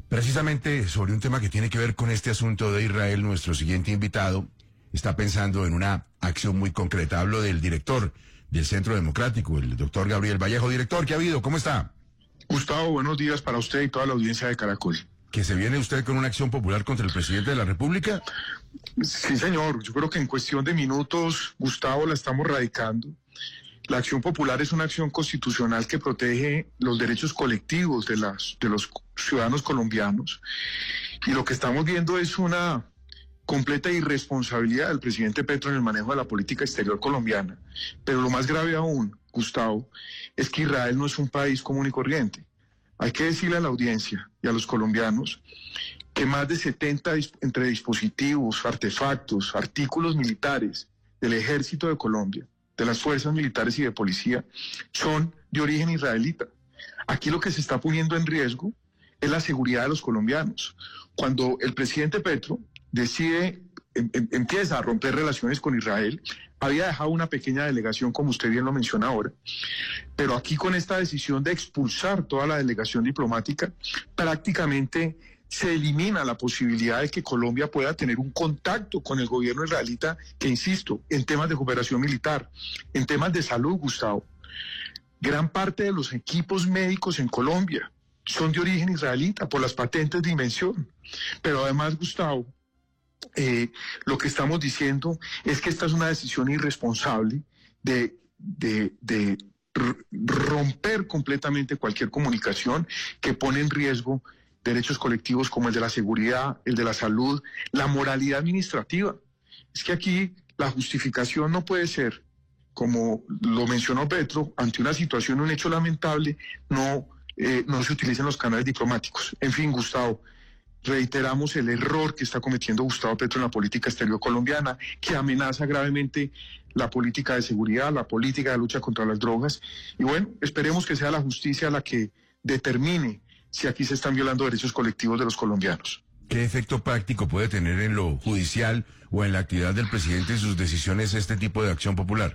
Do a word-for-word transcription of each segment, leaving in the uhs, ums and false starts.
Precisamente sobre un tema que tiene que ver con este asunto de Israel, nuestro siguiente invitado está pensando en una acción muy concreta. Hablo del director del Centro Democrático, el doctor Gabriel Vallejo. Director, ¿qué ha habido? ¿Cómo está? Gustavo, buenos días para usted y toda la audiencia de Caracol. ¿Que se viene usted con una acción popular contra el presidente de la República? Sí, señor. Yo creo que en cuestión de minutos, Gustavo, la estamos radicando. La acción popular es una acción constitucional que protege los derechos colectivos de, las, de los ciudadanos colombianos. Y lo que estamos viendo es una completa irresponsabilidad del presidente Petro en el manejo de la política exterior colombiana. Pero lo más grave aún, Gustavo, es que Israel no es un país común y corriente. Hay que decirle a la audiencia y a los colombianos que más de setenta entre dispositivos, artefactos, artículos militares del ejército de Colombia, de las fuerzas militares y de policía, son de origen israelita. Aquí lo que se está poniendo en riesgo es la seguridad de los colombianos. Cuando el presidente Petro decide, em, em, empieza a romper relaciones con Israel, había dejado una pequeña delegación, como usted bien lo menciona ahora, pero aquí con esta decisión de expulsar toda la delegación diplomática, prácticamente se elimina la posibilidad de que Colombia pueda tener un contacto con el gobierno israelita, que insisto, en temas de cooperación militar, en temas de salud, Gustavo. Gran parte de los equipos médicos en Colombia son de origen israelita por las patentes de invención. Pero además, Gustavo, eh, lo que estamos diciendo es que esta es una decisión irresponsable de, de, de romper completamente cualquier comunicación que pone en riesgo derechos colectivos como el de la seguridad, el de la salud, la moralidad administrativa. Es que aquí la justificación no puede ser, como lo mencionó Petro, ante una situación, un hecho lamentable, no, eh, no se utilicen los canales diplomáticos. En fin, Gustavo, reiteramos el error que está cometiendo Gustavo Petro en la política exterior colombiana, que amenaza gravemente la política de seguridad, la política de lucha contra las drogas. Y bueno, esperemos que sea la justicia la que determine si aquí se están violando derechos colectivos de los colombianos. ¿Qué efecto práctico puede tener en lo judicial o en la actividad del presidente y sus decisiones este tipo de acción popular?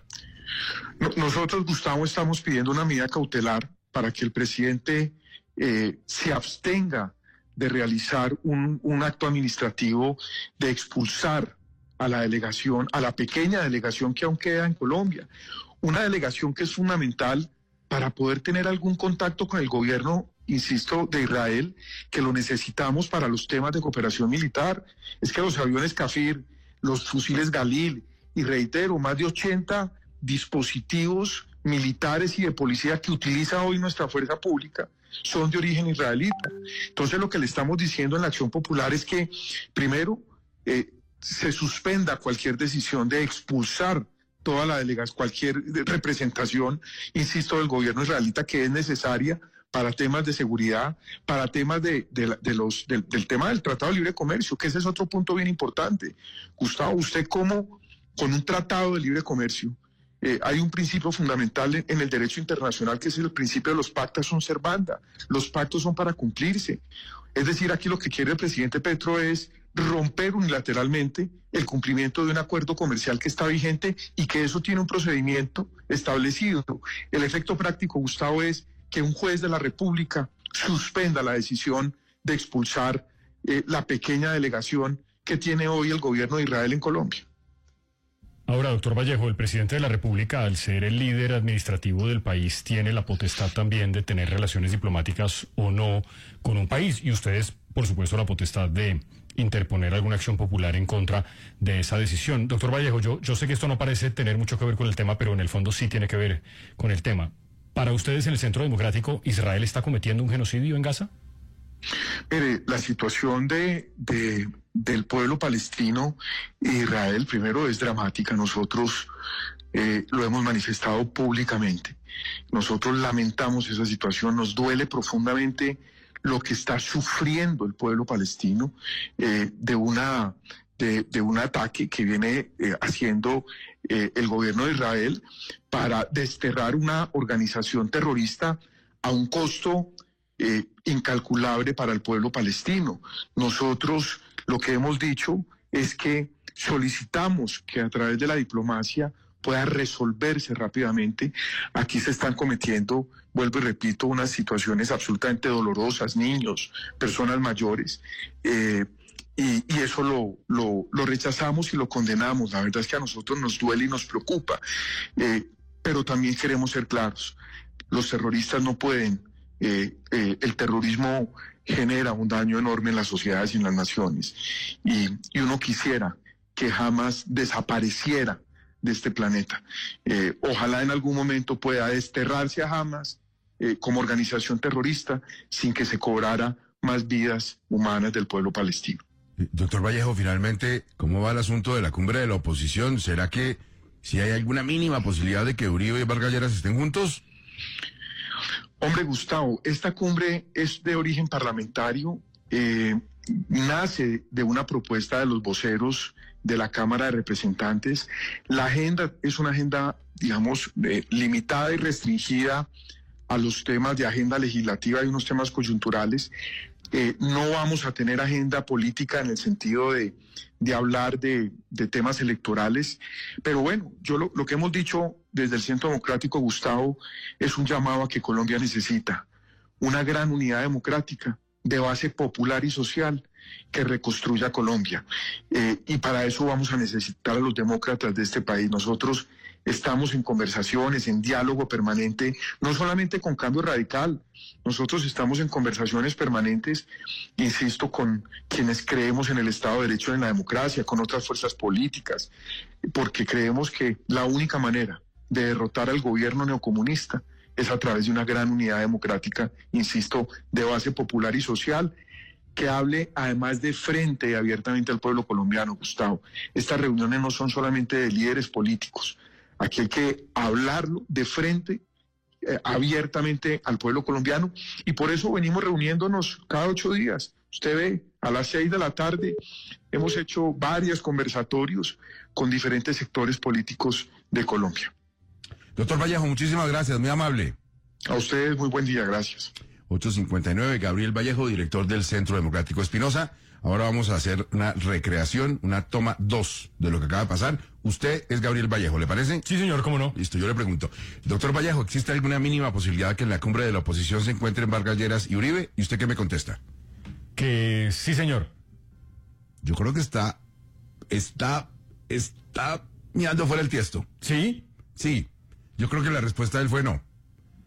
Nosotros, Gustavo, estamos pidiendo una medida cautelar para que el presidente eh, se abstenga de realizar un, un acto administrativo de expulsar a la delegación, a la pequeña delegación que aún queda en Colombia. Una delegación que es fundamental para poder tener algún contacto con el gobierno, insisto, de Israel, que lo necesitamos para los temas de cooperación militar. Es que los aviones Kafir, los fusiles Galil, y reitero, más de ochenta dispositivos militares y de policía que utiliza hoy nuestra fuerza pública son de origen israelita. Entonces lo que le estamos diciendo en la acción popular es que, primero, eh, se suspenda cualquier decisión de expulsar toda la delegación, cualquier representación, insisto, del gobierno israelita que es necesaria para temas de seguridad, para temas de, de, de los, del, del tema del Tratado de Libre Comercio, que ese es otro punto bien importante. Gustavo, ¿usted cómo, con un tratado de libre comercio, eh, hay un principio fundamental en, en el derecho internacional, que es el principio de los pacta sunt servanda? Los pactos son para cumplirse. Es decir, aquí lo que quiere el presidente Petro es romper unilateralmente el cumplimiento de un acuerdo comercial que está vigente y que eso tiene un procedimiento establecido. El efecto práctico, Gustavo, es que un juez de la República suspenda la decisión de expulsar eh, la pequeña delegación que tiene hoy el gobierno de Israel en Colombia. Ahora, doctor Vallejo, el presidente de la República, al ser el líder administrativo del país, tiene la potestad también de tener relaciones diplomáticas o no con un país, y ustedes, por supuesto, la potestad de interponer alguna acción popular en contra de esa decisión. Doctor Vallejo, yo, yo sé que esto no parece tener mucho que ver con el tema, pero en el fondo sí tiene que ver con el tema. Para ustedes, en el Centro Democrático, ¿Israel está cometiendo un genocidio en Gaza? Mire, la situación de, de, del pueblo palestino e Israel, primero, es dramática. Nosotros eh, lo hemos manifestado públicamente. Nosotros lamentamos esa situación, nos duele profundamente lo que está sufriendo el pueblo palestino eh, de una de, de un ataque que viene eh, haciendo eh, el gobierno de Israel para desterrar una organización terrorista a un costo eh, incalculable para el pueblo palestino. Nosotros lo que hemos dicho es que solicitamos que a través de la diplomacia pueda resolverse rápidamente. Aquí se están cometiendo vuelvo y repito, unas situaciones absolutamente dolorosas, niños, personas mayores, eh, y, y eso lo, lo, lo rechazamos y lo condenamos. La verdad es que a nosotros nos duele y nos preocupa, eh, pero también queremos ser claros. Los terroristas no pueden, eh, eh, el terrorismo genera un daño enorme en las sociedades y en las naciones, y, y uno quisiera que jamás desapareciera de este planeta. Eh, ojalá en algún momento pueda desterrarse a Hamas eh, como organización terrorista sin que se cobrara más vidas humanas del pueblo palestino. Doctor Vallejo, finalmente, ¿cómo va el asunto de la cumbre de la oposición? ¿Será que si hay alguna mínima posibilidad de que Uribe y Vargas Lleras estén juntos? Hombre, Gustavo, esta cumbre es de origen parlamentario, eh, nace de una propuesta de los voceros de la Cámara de Representantes. La agenda es una agenda, digamos, eh, limitada y restringida a los temas de agenda legislativa y unos temas coyunturales. Eh, no vamos a tener agenda política en el sentido de, de hablar de, de temas electorales, pero bueno, yo lo, lo que hemos dicho desde el Centro Democrático, Gustavo, es un llamado a que Colombia necesita una gran unidad democrática de base popular y social que reconstruya Colombia. Eh, y para eso vamos a necesitar a los demócratas de este país. Nosotros estamos en conversaciones, en diálogo permanente, no solamente con Cambio Radical, nosotros estamos en conversaciones permanentes, insisto, con quienes creemos en el Estado de Derecho y en la democracia, con otras fuerzas políticas, porque creemos que la única manera de derrotar al gobierno neocomunista es a través de una gran unidad democrática, insisto, de base popular y social, que hable además de frente y abiertamente al pueblo colombiano, Gustavo. Estas reuniones no son solamente de líderes políticos, aquí hay que hablarlo de frente, eh, abiertamente al pueblo colombiano, y por eso venimos reuniéndonos cada ocho días. Usted ve, a las seis de la tarde hemos hecho varios conversatorios con diferentes sectores políticos de Colombia. Doctor Vallejo, muchísimas gracias, muy amable. A ustedes, muy buen día, gracias. ocho cincuenta y nueve, Gabriel Vallejo, director del Centro Democrático Espinosa. Ahora vamos a hacer una recreación, una toma dos de lo que acaba de pasar. Usted es Gabriel Vallejo, ¿le parece? Sí, señor, cómo no. Listo, yo le pregunto. Doctor Vallejo, ¿existe alguna mínima posibilidad que en la cumbre de la oposición se encuentren Vargas Lleras y Uribe? ¿Y usted qué me contesta? Que sí, señor. Yo creo que está, está, está mirando fuera el tiesto. ¿Sí? Sí, yo creo que la respuesta de él fue no.